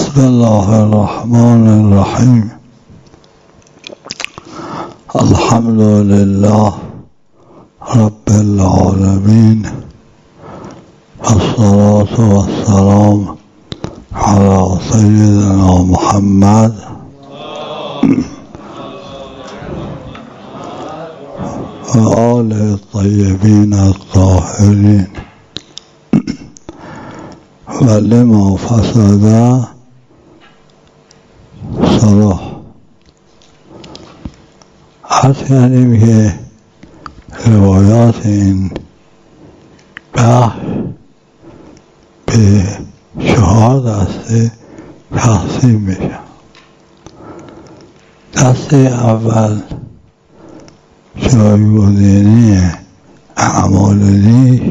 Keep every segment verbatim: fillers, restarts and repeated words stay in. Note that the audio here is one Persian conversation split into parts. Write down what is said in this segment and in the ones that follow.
بسم الله الرحمن الرحیم. الحمد لله رب العالمین، الصلاة والسلام على سیدنا محمد و آله الطیبین الطاهرین و لما فسد صلاح. عرض کردیم که روایات این بحث به چهار دسته تقسیم میشه. دسته اول جایگزینی اعمال نیک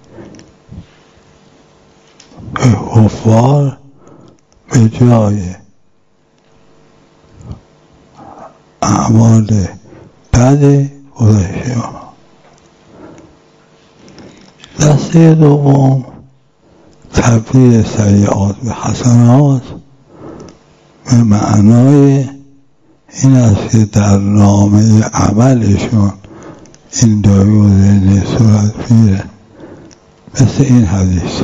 که کفار به جای اعمال بد گذاشته. دسته دوم تبدیل سیئات به حسنات به معنای این است که در نامه عملشون این جایگزینی صورت میگیره، مثل این حدیث.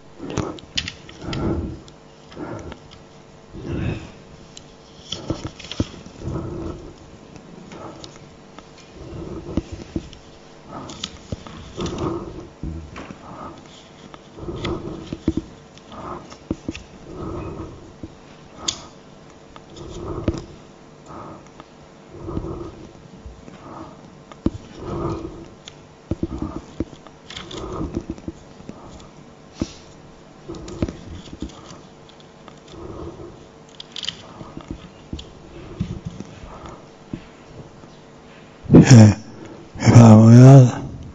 که می‌فرماید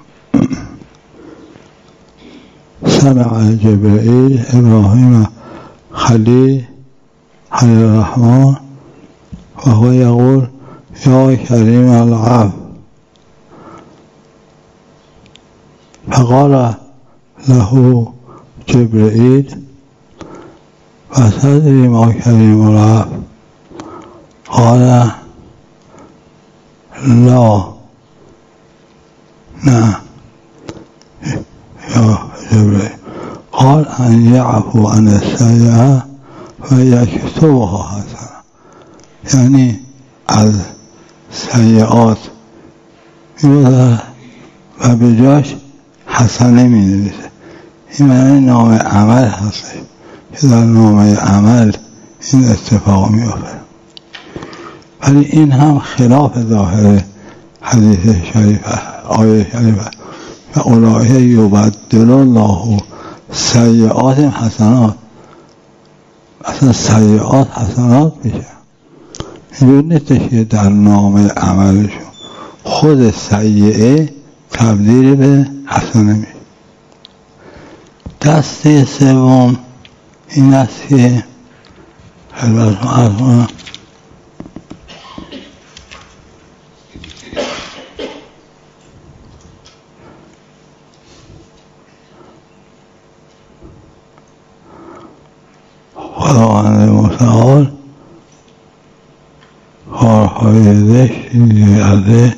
سمع جبرئیل ابراهیم خلیل خلیل الرحمن و هو یقول یا کریم العفو، فقال له جبرئیل و تدری ما کریم العفو؟ قال لا نه یا جبرئیل. قال ان یعفو عن السیئة و یکتبها حسنة، یعنی از سیئات می‌گذرد و به جاش حسنه می‌نویسه. این معنی نامه عمل هست که در نامه عمل این اتفاق می‌افتد. ولی این هم خلاف ظاهر حدیث شریف آیه شریف و اولئک یبدل الله سیئاتهم حسنات. اصلا سیئات حسنات میشه. اینجور نیست که در نام عملشون خود سیئه تبدیل به حسنه میشه. دسته سوم این است که خدمتتون عرض کنم خداوند متعال کارهای زشتی از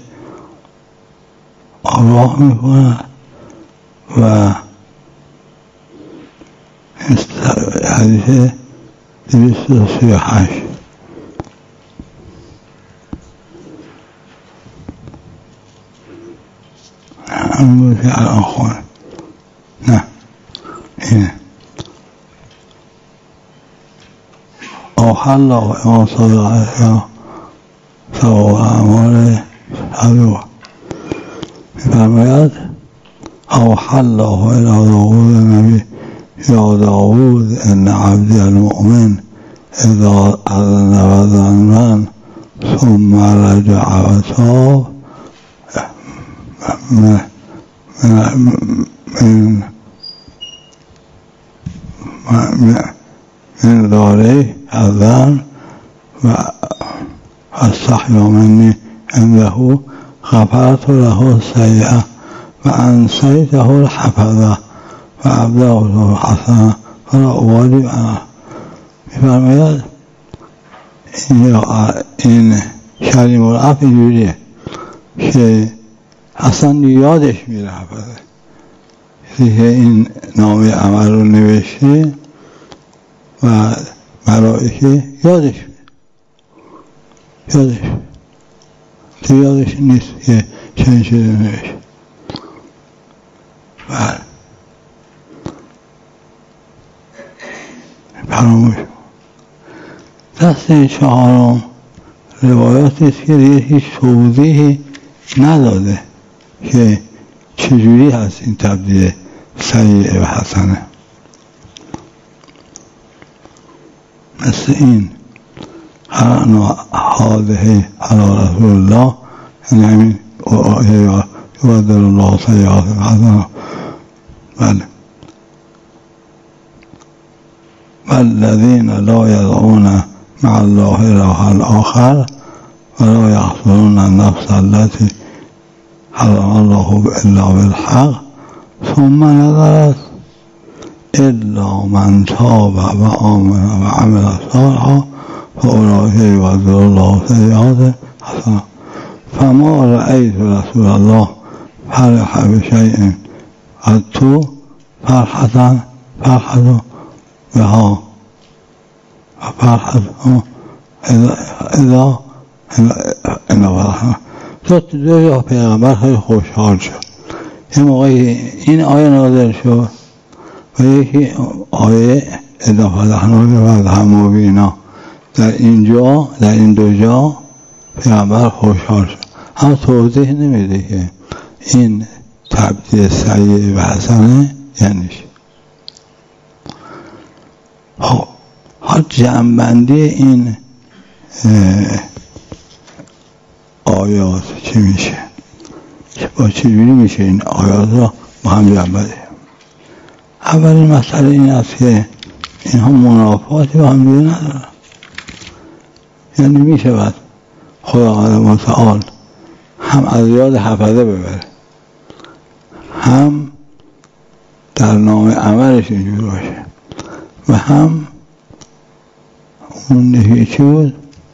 آگاه میکند و حدیث دویست و سی و هشت همین بود که الان خونه نه اینه اوحل الله امام صادق علیه ثواب اعمال حلوه. می‌فرماید اوحل الله الی داوود نبی یا داوود ان عبدی المؤمن اذا اذنب ذنبا ثم رجع و تاب من من من من داره الذنب و استحیا منی عنده غفرت له السیئة و انسیته الحفظة و ابدأه الحسنة فلا اوالي عنه. میفرماید این, این کلیم العفو اینجوریه که اصلا یادش میره حفظه کسی که این نامه عمل رو نوشته و ملائکه یادش میره یادش تو یادش نیست که چند چیزی نوشته. بله فراموش. دسته چهارم روایاتی است که دیگه هیچ توضیحی نداده که چجوری هست این تبدیل سیئه و حسنه. مثل این قرأنا هذه علی رسول الله، یعنی همین یبدل الله سیئات حسنات. بله والذین لا یدعون مع الله إلها آخر ولا يقتلون النفس التي حرم الله إلا بالحق ثم نظرت إلا من تاب وآمن وعمل صالحا فأولئك يبدل الله سيئات حسنات. فما رأيت رسول الله فرح بشيء قط فرحة فرحة بها فرحة اذا اذا اذا تو دو یا پیغمبر خیلی خوشحال شد. یه موقعی این آیه نازل شد و یکی آیه اذا فتحنا لك فتحا مبینا، در اینجا در این دو جا پیغمبر خوشحال شد. اما توضیح نمیده که این تبدیل سیئه و حسنه یعنی چی. خب حال جمع‌بندی این آیات چی میشه؟ با چجوری میشه این آیات را با هم جمع‌بندی؟ اولین مسئله این است که اینها منافاتی با هم دیگه ندارن. یعنی میشود خداوند متعال هم از یاد حفظه ببره، هم در نام عملش اینجور باشه، و هم اون نهی چی بود؟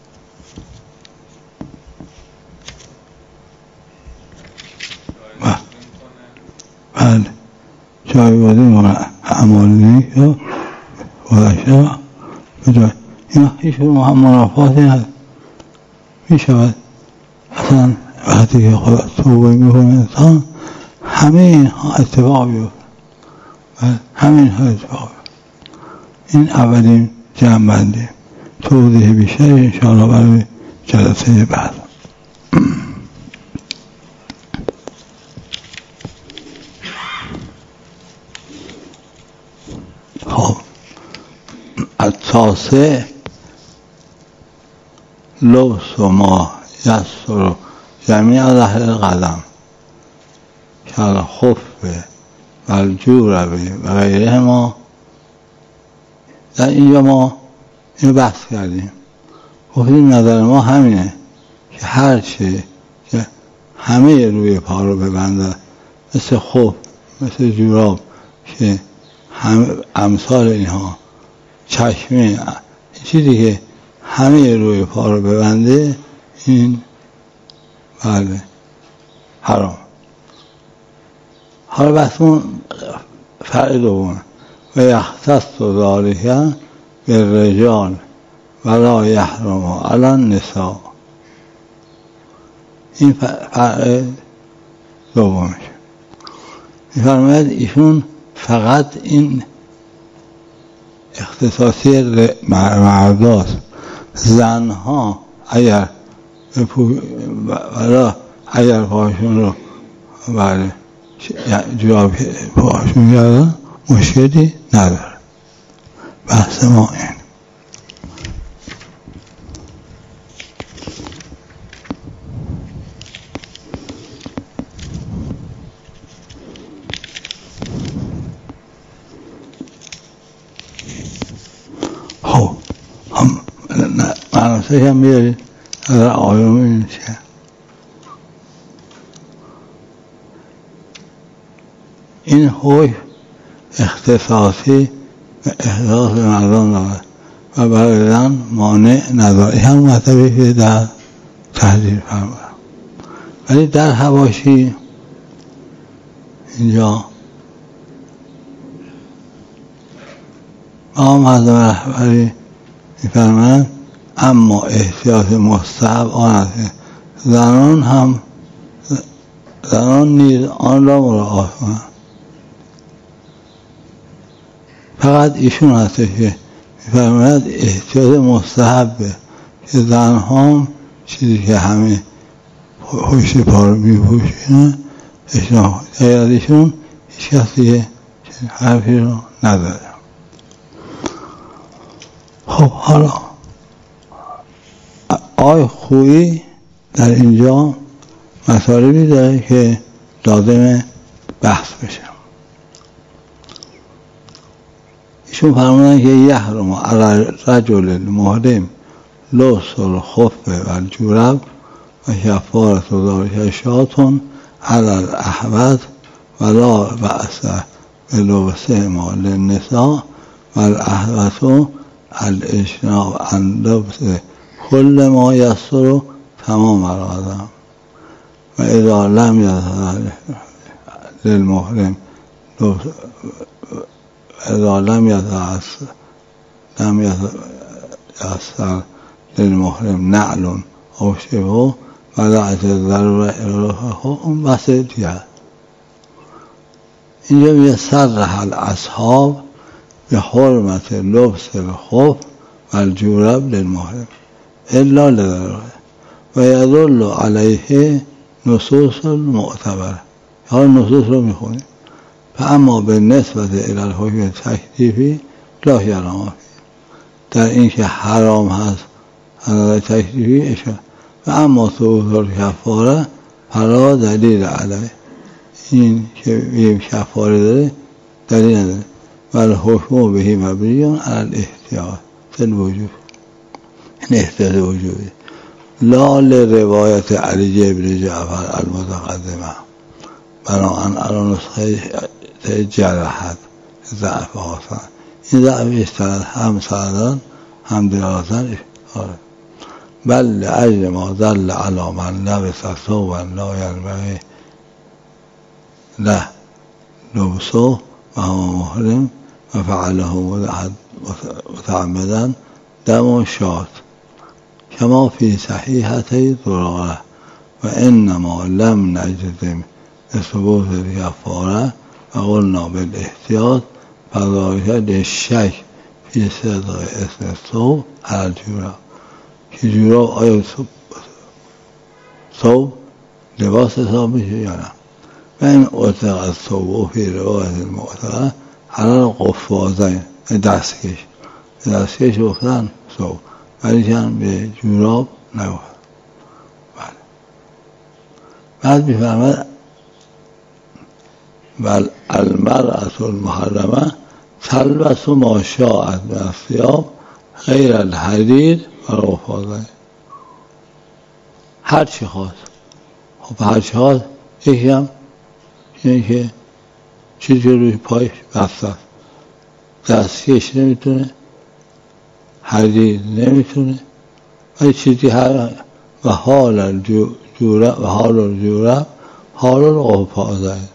بله جایگزین میکنه اعمال نیک یا گذشته بجای این هیچ هم منافاتی نداره. میشود اصلا وقتی که خدا توبه میکنه انسان همه اینها اتفاق بیفته، همه اینها اتفاق بیفته. این اولین جمع‌بندی. توضیح بیشتر انشاءالله برای جلسه بعد. خب التاسع لبس ما یسر جمیع اهل القدم کالخف و الجورب و غیره. ما در اینجا ما اینو بحث کردیم، گفتیم نظر ما همینه که هر چی که همه روی پا رو ببنده، مثل خف، مثل جوراب که هم امثال اینها، چشمه، چیزی که همه روی پا رو ببنده، این بله حرام. حالا بحثمون فرع دومه و یختص ذالک بالرجال ولا یحرم علی النساء. این فرع دومش می‌فرماید ایشون فقط این اختصاصی مرداست. زنها اگر ولا اگر پاهاشون رو بله جواب پاهاشون کردن مشکلی نداره. بحث ما این. خب هم معناسه هم بیارید از آیوم این چه این حکم اختصاصی به احداث مردان دارد و برای زن مانع نداره. هم مطلبی که در تحریر فرمودم. ولی در حواشی اینجا آقا معظم رهبری می‌فرمایند اما احتیاط مستحب آن است که زنان هم زنان نیز آن را مراعات کنند. فقط ایشون هست که می‌فرماید احتیاط مستحبه که زنها هم چیزی که همه پشت پا رو می‌پوشن اشنا غیر از ایشون هیچ کسی حرفی رو نداره. خب حالا آقای خویی در اینجا مطالبی داره که لازم بحث بشه. ایشون فرمودن که یحرم علی رجل المحرم لبس الخف و الجورب و کفارة ذلک شاة علی الاحوط ولا بأس بلبسهما للنساء والاحوط الاجتناب عن لبس كل ما يستر تمام العظم و اذا لم يظهر للمحرم اذا لم يظهر لم يظهر للمحرم نعل او شبه ودعت الضروره اون بحث دیگر. اینجا میگه صرح الاصحاب به حرمت لبس الخف و الجورب للمحرم الا لضروره و یدل علیه نصوص معتبره. حالا نصوص رو میخونیم. فاما به نسبت الی الحکم تکلیفی لا حرام در این که حرام هست از تکلیفی اشاره و اما ثبوت الکفاره فلا دلیل علیه این که یه کفاره داره دلیل نداره ولی حکم بهی مبنی علی الاحتیاط فی الوجوب این احتیاط وجوبی لا لروایت علی بن جعفر المتقدمه بنابراین الان نسخه جرحت ضعف آسان این ضعف اشترد هم سردن هم درازن بل لأجل ما دل علی من لبس ثوبا لا ينبغي له لبسه و هو محرم و فعله متعمدا دم شاة کما فی صحیحتی ذراعه و انما لم نجزم ثبوت الکفاره و قلنا بالاحتیاط فذلک للشک فی صدق اسم الثوب علی الجورب که جورب آیا ثوب لباس حساب میشه یا نه. و این اطلق از ثوب و فی روایت المعتقد علی قفازین دستکش دستکش گفتن ثوب ولی چند به جوراب نگفت. بله. بعد میفرمد بل المرأة المحرمه تلبس ما شاءت من الثياب غیر الحریر و قفازین هر چی خواست. خب هر چی خواست یکی هم اینه که چیزی روی پایش بسته است دستکش نمیتونه حریر نمیتونه ولی چیزی هر و حال الجورب و حال الجورب حال القفازین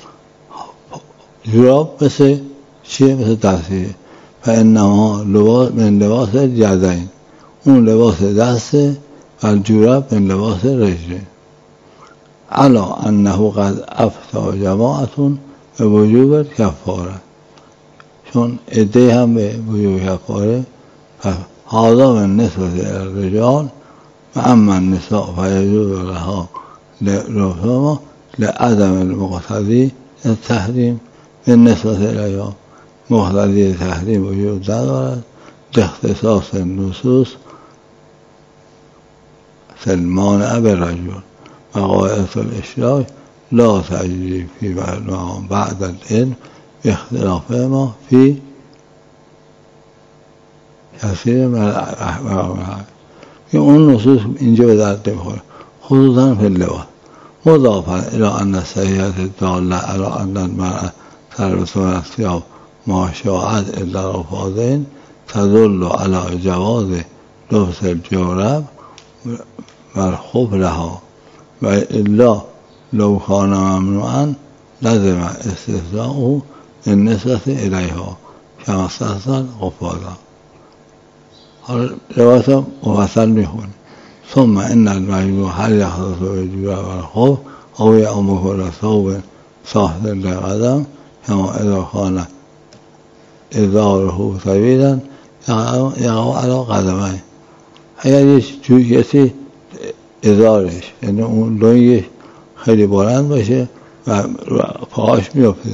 جوراب مثل چیه؟ مثل دستکش فانما لباس من لباس اليدین اون لباس دسته و الجورب من لباس رجل علا انه قد افتى جماعتون به وجوب الکفاره چون عده هم به وجوب کفاره هذا من نسبت الرجال و اما النساء فیجوز لها لرفضهما لعدم المقتضی التحریم من نسبت الیها مقتضی تحریم وجود ندارد لاختصاص النصوص فی المانع بالرجل و قاعدة الاشراک لا تجری فی بعد العلم باختلاف ما فی کثیر من الاحکام که اون نصوص اینجا به درد نمیخوره خصوصا فی اللباس مضافا الی ان صحیحت داله علی ان المرأة تلبس من الثياب ما شاءت الا القفازین تدل علی جواز لبس الجورب و الخف لها و الا لو کان ممنوعا لزم استثناءه بالنسبة الیها کما استثنى قفازا. حالا روایت مفصل میخونی. ثم ان المجموع هل يختص بالجورب و الخف او یعم کل ثوب ساخت لقدم کما اذا کان ازاره طویلا یقع علی قدمه. اگر یه کسی ازارش یعنی اون لنگش خیلی بلند باشه و پاهاش میافته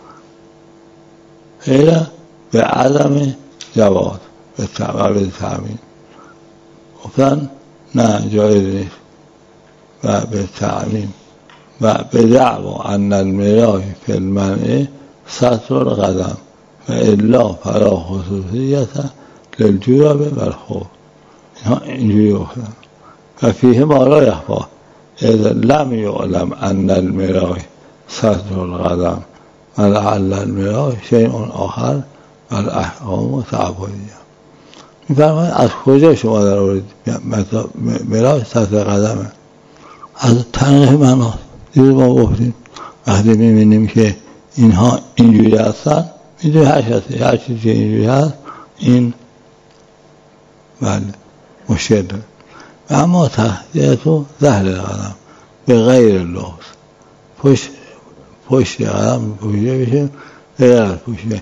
خیلی به عدم جواز به تعمیم گفتن نه جایز نیست و به تعمیم و به دعوا ان المراه فی المنع ستر القدم و الا فلا خصوصیت للجورب و الخف. اینها اینجوری گفتن و فیه ما لا یخفی اذا لم یعلم ان المراه ستر القدم و لعل المراه شیء آخر و الاحکام تعبدیه. میفرماید از کجا شما در آورید مراه ستر قدمه؟ از تنقیح مناست. دیگه ما گفتیم وقتی میبینیم که اینها اینجوری هستن میدونی هر شخصی هر چیزی که اینجوری هست این بله مشکل داره. و اما تحتیت و زهر قدم به غیر لبس پشت پشت قدم پوشیده بشه غیر از پوشیده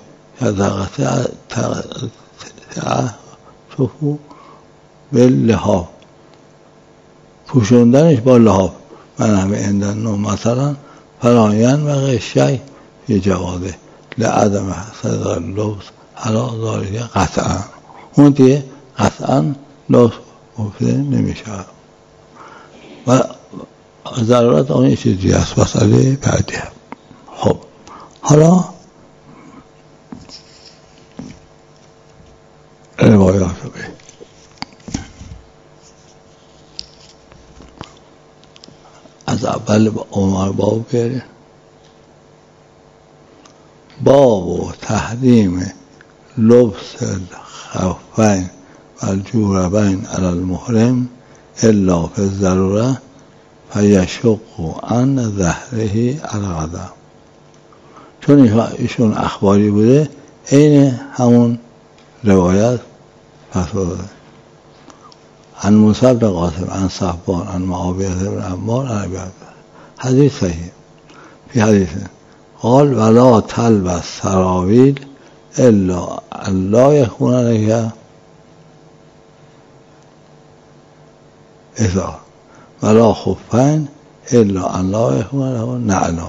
تفو به لحاف پوشوندنش با لحاف من همه اندن نو مثلا فراین و غشی یه جواده لعدم صدر لبس حالا داری قطعا اون دیگه قطعا لبس گفته نمیشه و ضرورت آن یه چیزی هست مسئله بعدی. خب حالا روایات رو بید از اول عمر باب بیاره. باب و تحریم لبس الخفین و الجوربین علی المحرم الا فی الضروره فیشق عن ظهره علی القدم. چون ایشون اخباری بوده عین همون روایت فتوا عن موسی بن قاسم عن صحبان عن معاویه بن عمار عن ابی بکر حدیث صحیح فی حدیث قال ولا تلبس سراویل الا ان لا یکون علیها ازار ولا خفین الا ان لا یکون علیها نعلان.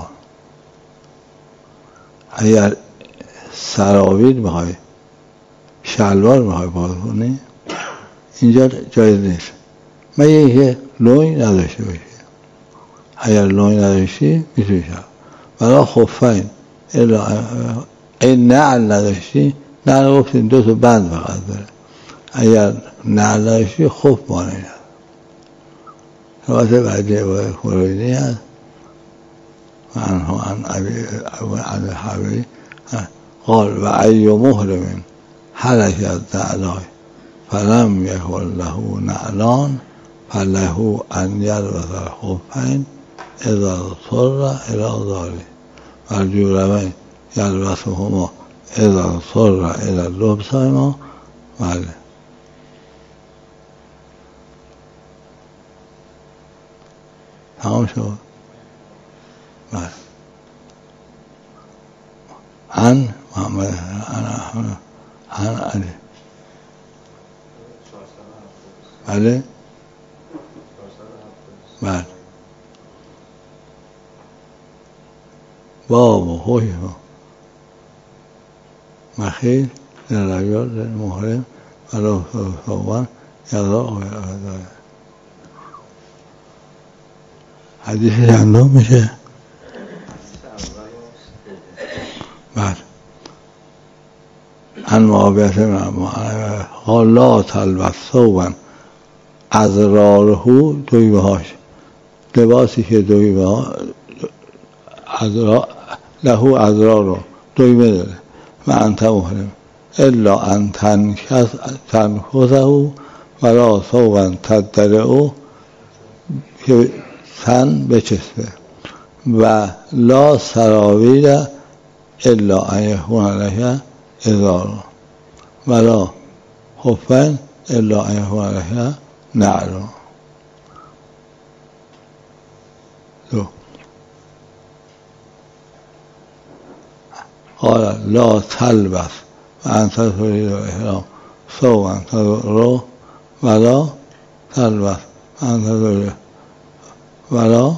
اگر سراویل میخوای شلوار میخوای باز کنی اینجا جایز نیست مگه اینکه لوی نداشته باشی. اگر لوی نداشتی میتونی شد ولا خفین الا این نعل نداشتی نعل گفتیم دو تا بند فقط داره اگر نعل نداشتی خف مانه ند. روایت بعدی و خروینی هست عنه عن ابی حبیب قال و ای محرم حرکت نعلای فلم یکن له نعلان فله ان یلبس الخفین اذا اضطر الی ذلک و الجوربین یلبسهما اذا اضطر الی لبسهما. بله تمام شد. بله عن محمد عن عن علی بله بله باب و خوی مخیل در ریاض در محرم ولا صوبان یضا و یضا. حدیث چندم میشه؟ بله عن معاویه بن عمار قال لا تلبس ثوبا ازراره دویبه هاش لباسی که دویبه ها ازرا له ازرار دویبه داره و انت محرم الا ان تنکسه ولا ثوبا تدرعه که تن بچسبه و لا سراویل الا ان یکون لک ازار ولا خفین الا ان یکون لک نعل. دو قال لا تلبس وانت تريد احرام ثوبا تضره ولا تلبس وانت تريد ولا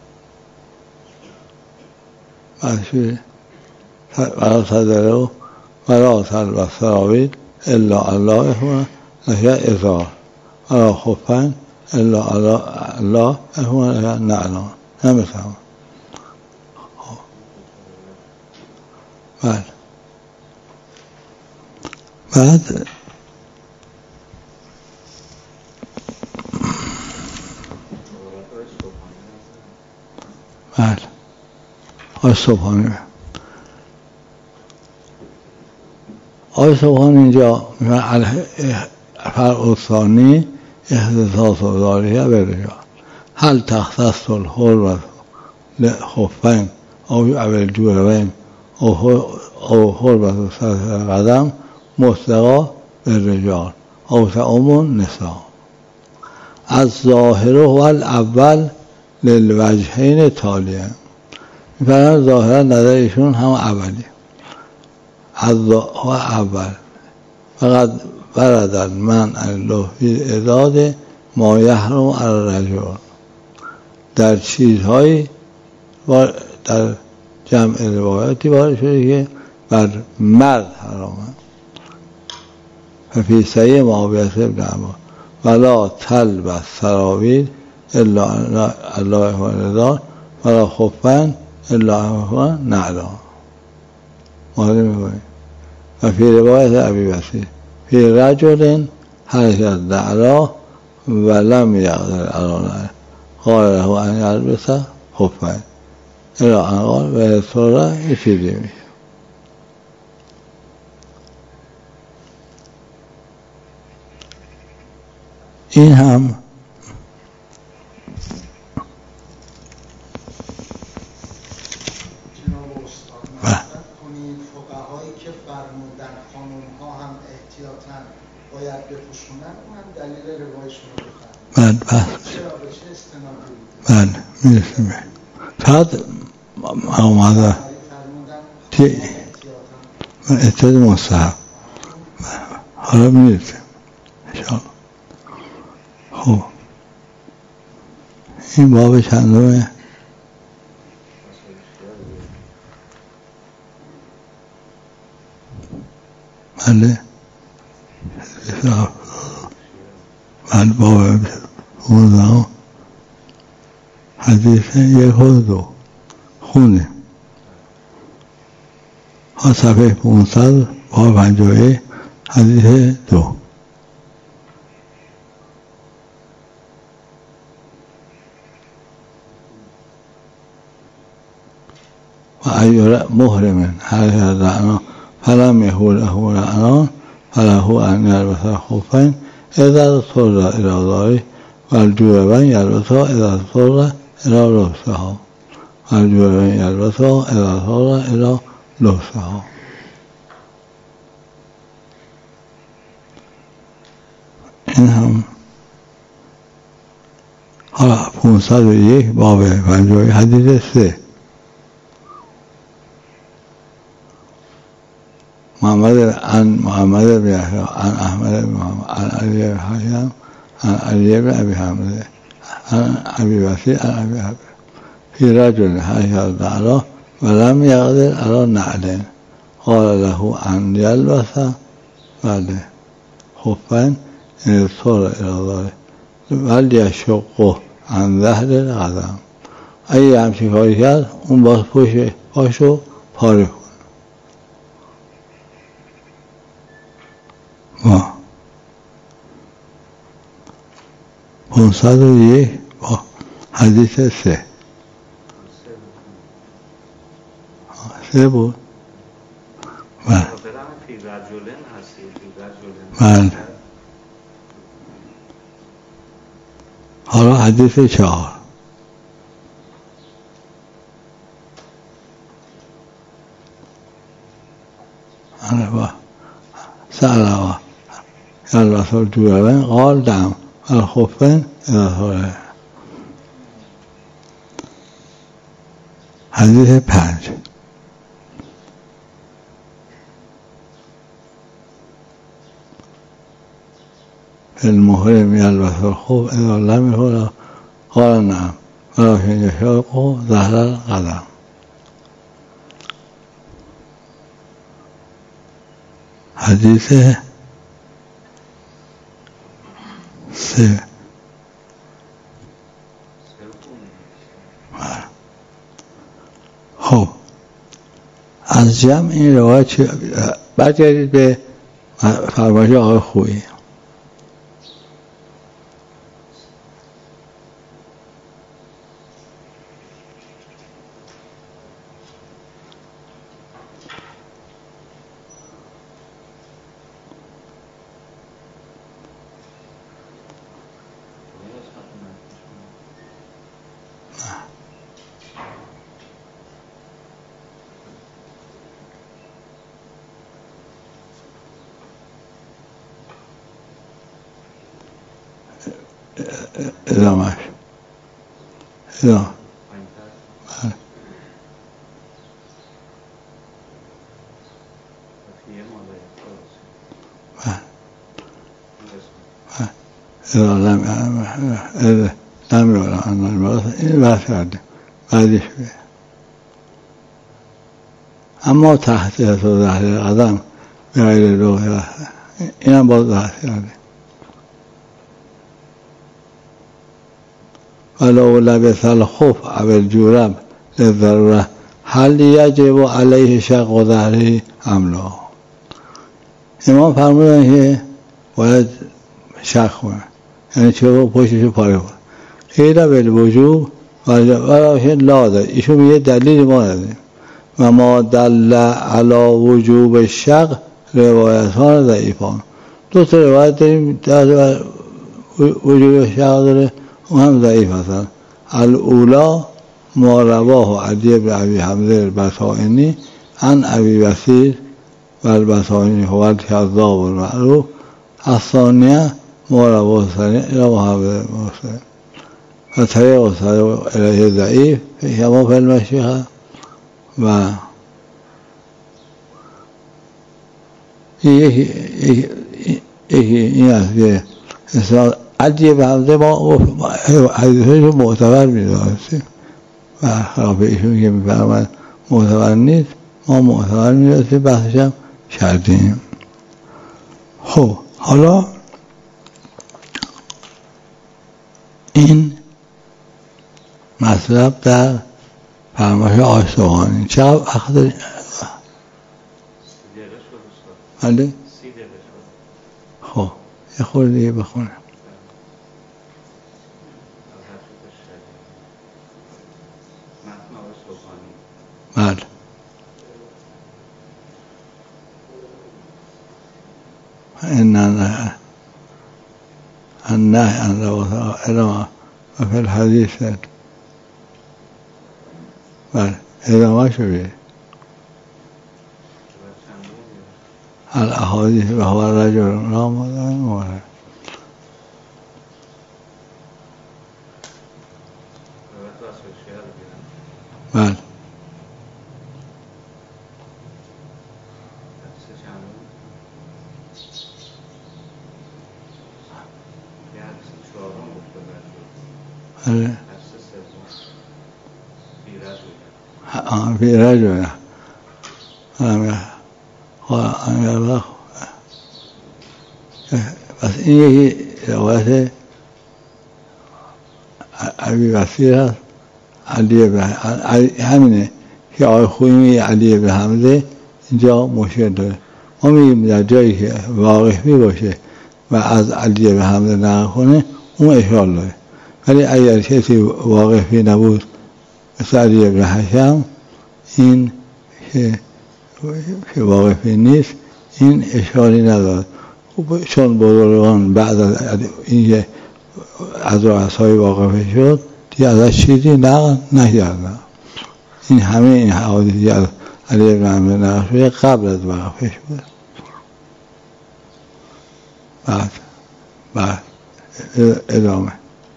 ولا تدره ولا تلبس سراویل الا الله يكون لك ازار ولا خفین الا الله يكون لك نعل. نمیفهم. بعد بعد بعد آی صبحانی آی صبحانی اینجا فرع ثانی اختصاص و داریه برجا هل تختص الحرمة لخفین او اول جوربین او حرمة سطح القدم مطلقا بالرجال او تعم النساء. الظاهر هو الاول للوجهین تالیه. میفرماید ظاهرا نظر ایشون هم اولی هو اول فقط ورد المنع اللفظی ازاد ما یحرم علی الرجل در چیزهایی در جمع روایاتی وارد شده که بر مرد حرامه. ففی صحیح معاویه ابن عمار ولا تلبس سراویل الا الله یکون ولا خفین الا یکون نعلا. معلوم می‌کنیم. و فی روایت ابی بصیر فی رجل حرکت نعلا ولم یقدر علی نعل قال له ان یلبس خفین الی ان قال و یسره یه چیزی میشه. این هم بعد بحث بعد میرسیم فقط آمده که احتیاط مستحب حالا میرسیم انشاءالله. خب این باب چندمه؟ بله بعد باب خونده حدیث یک و دو خونه ها صفحه پونصد باب پنجاه حدیث دو. و ایور محرم حرکت رعنا فلم یهو له رعنان فله ان یلبس خفین اذا اضطر الى ذلك والجوربین یلبسها اذا اضطر الى لبسها والجوربین یلبسها اذا اضطر الى لبسها. این هم حالا پونصد و یک باب پنجاه حدیث سه محمد عن محمد بن يحيى عن احمد بن محمد عن علي بن حاتم عن علي بن ابي حامد عن ابي بصير عن ابي حاتم في رجل حركت نعله ولم يقدر على نعل قال له ان يلبس بعد خفين ان اضطر الى ذلك وليشقه عن ظهر القدم. اگه همچین کاری کرد اون باز پشت پاشو پاره کن. ما پونصد و یک با حدیث سه سه بود. بله فی رجلن هستی فی رجلن. بله. حالا حدیث چهار. أنا با سأل الرسول جوابا قال دعم الخفين إذا صلى. حدیث پنج. المحرم يلبس الخف إذا لم يكن قال نعم ولكن يشق ظهر القدم. حدیث سه. خب از جمع این روایت برگردید به فرمایش آقای خویی. ادامهش ادامه اذا لم اذا لم يعلم ان المرأة این بحث کردیم بعدش بید. اما تحت و ظهر قدم به غیر لوح این هم باز بحث کردیم. ولو لبس الخف او الجورب للضروره هل یجب علیه شق ظهره ام لا. امام فرمودن که باید شق کنه، یعنی چه پشتشو پاره کنه. غیر بالوجوب ولکن لا داره. ایشون میگه دلیل ما نداریم و ما دل علی وجوب الشق روایتان ضعیفان. دو تا روایت داریم در وجوب شق داره، اون هم ضعیف هستن. الاولا ما رواه عدی بن ابی حمزه البصائنی عن ابی بصیر و البصائنی هو الکذاب المعروف. الثانیه ما رواه سنی الى محمد مسلم و طریق صدق الیه ضعیف کما فی المشیخه. و یکی یکی این است که اسناد عدی به حمزه ما حدیثش معتبر می‌دانستیم و خلاف ایشون که می‌فرماید معتبر نیست، ما معتبر می‌دانستیم، بحثش هم کردیم. خب حالا این مطلب در فرمایش آقای سبحانی چقدر وقت داریم؟ بله؟ خب یه خورده دیگه بخونم. بله. این نه النهی عن رواه ادامه و فی الحدیث. بله ادامه شوید. الاحادیث و هو رجل رامضان مورد. بله فی رجل بس این یکی روایت ابی بصیر هست علی ابن همینه که آقای خویی میگه علی ابن حمزه اینجا مشکل داره. ما میگیم در جایی که واقفی باشه و از علی ابن حمزه نقل کنه اون اشکال داره، ولی اگر کسی واقفی نبود مثل علی ابن حشم این که واقفی نیست این اشکالی ندارد. چون بزرگان بعد از اینکه از رؤسای واقفه شد دیگه ازش چیزی نقل نکردن. این همه این حوادثی از علی بن عمرو نقل شده قبل از واقفه شده. بعد بعد ادامه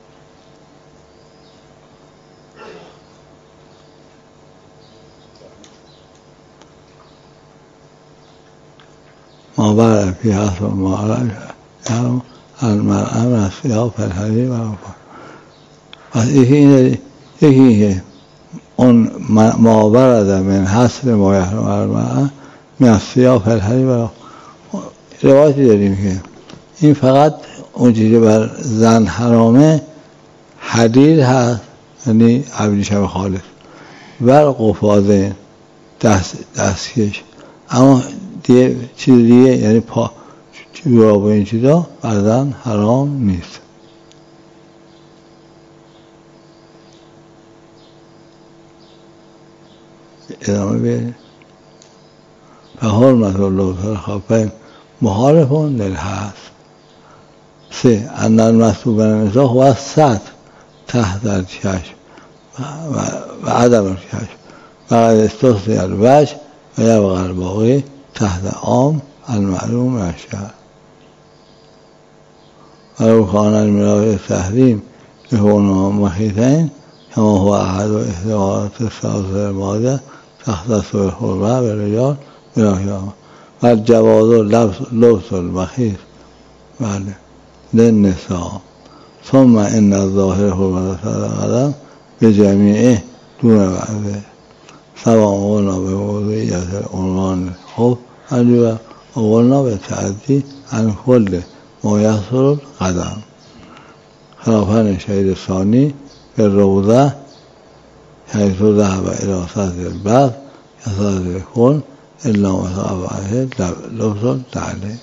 ما برد فی حسب ما علیه المرأة من الثياب فالحرير والأنفال. پس یکی اینه، یکی اینه اون ما برد من حسب ما یحرم المرأة من الثياب فالحرير والأنفال. روایتی داریم که این فقط اون چیزی بر زن حرامه حریر هست، یعنی ابریشم خالص، و قفازه دست دستکش، اما دیگه چیز دیگه یعنی پا جوراب و این چیزا بر زن حرام نیست. ادامه بیاریم. فحرمت اللبس الخفین مخالفون للحذف. سه ان المسبوق بالنساء هو الستر تحت الچشم و عدم الچشم و قد استثنی الوجه و یبقی الباقی تحت عام المعلوم من الشرع. ولو كان المراد التحريم لكونهما مخيطين كما هو أحد احتمالات الثلاثة الماضية تختص بالحرمة بالرجال بلا خلاف. والجواز لبس المخيط بله للنساء. ثم إن الظاهر حرمة القدم بجميعه دون بعضه سواء قلنا بوضعية العنوان الخف الجواب وقلنا بالتعدي عن كل ما يحصل القدم خلافاً الشهيد الثاني بالروضة حيث ذهب إلى سطر البعض كسطر الكون إلا ما عليه لبس التعليم.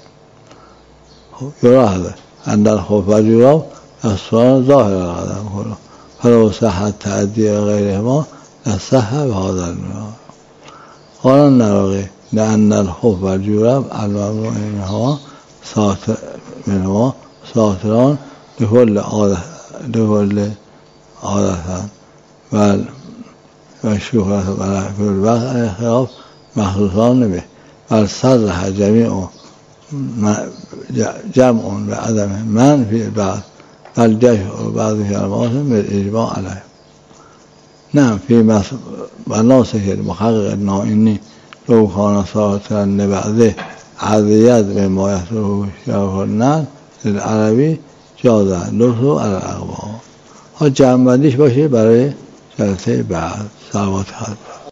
يلاحظ أن الخف والجواب يحصلان ظاهر القدم كله، فلو صح التعدي غيرهما لصح بهذا المعنى. قال النووي لأن الخف والجورب الممنوع منهما ساتر منهما ساتران لكل عادة لكل عادة والشهرة في الوقت الخلاف مخصوصان به بل صرح جميع جمع بعدم من في البعض بل جشع بعض كلمات بالإجماع عليه. نعم في مناسك المحقق النائني لو كان ساترا لبعضه عذيات مما يحصله شرف النار للعربی جازه لطفو على الاقوام. ها جمع بندیش باشه برای جلسه بعد. صلوات حضرت